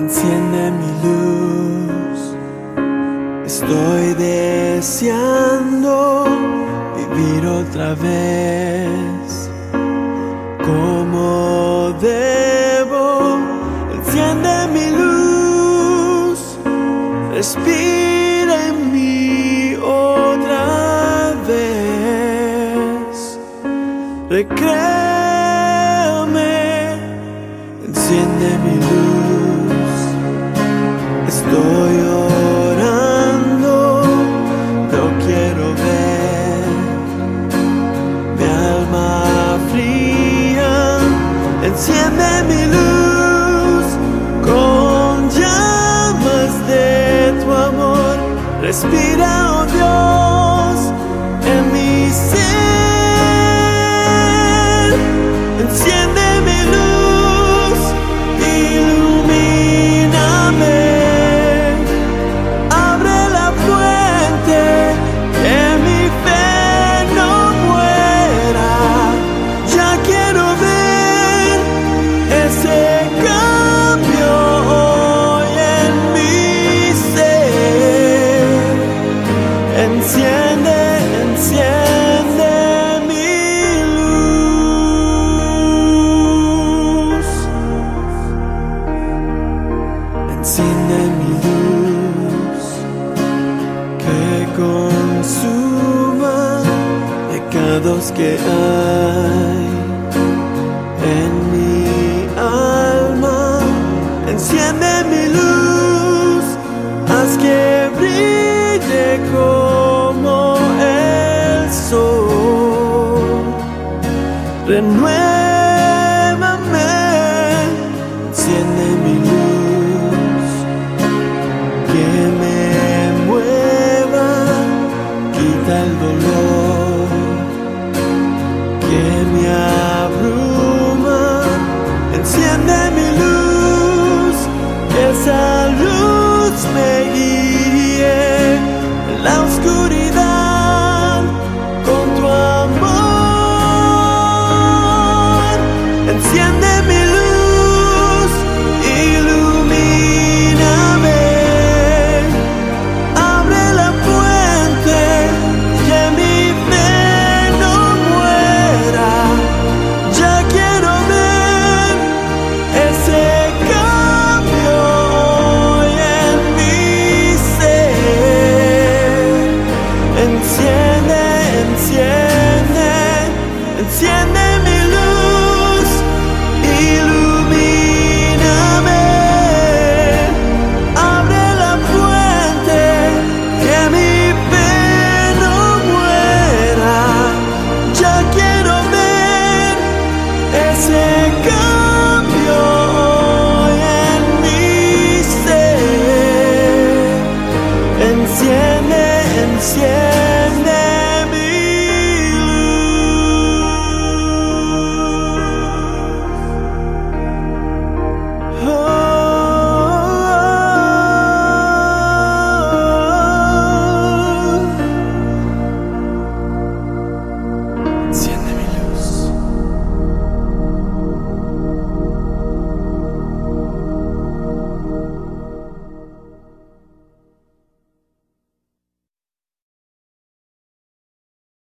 enciende mi luz. Estoy deseando vivir otra vez como debo. Enciende mi luz, respira en mí otra vez. Recréame, enciende mi luz. Estoy orando, no quiero ver mi alma fría. Enciende mi luz con llamas de tu amor. Respira, oh Dios, en mi ser. Enciende mi luz, ilumíname. Abre la fuente, que mi fe no muera. Ya quiero ver ese cambio hoy en mi ser. Enciende, enciende mi luz. Enciende mi luz, que consuma pecados que hay en mi alma. Enciende mi luz, haz que brille como el sol. Renueva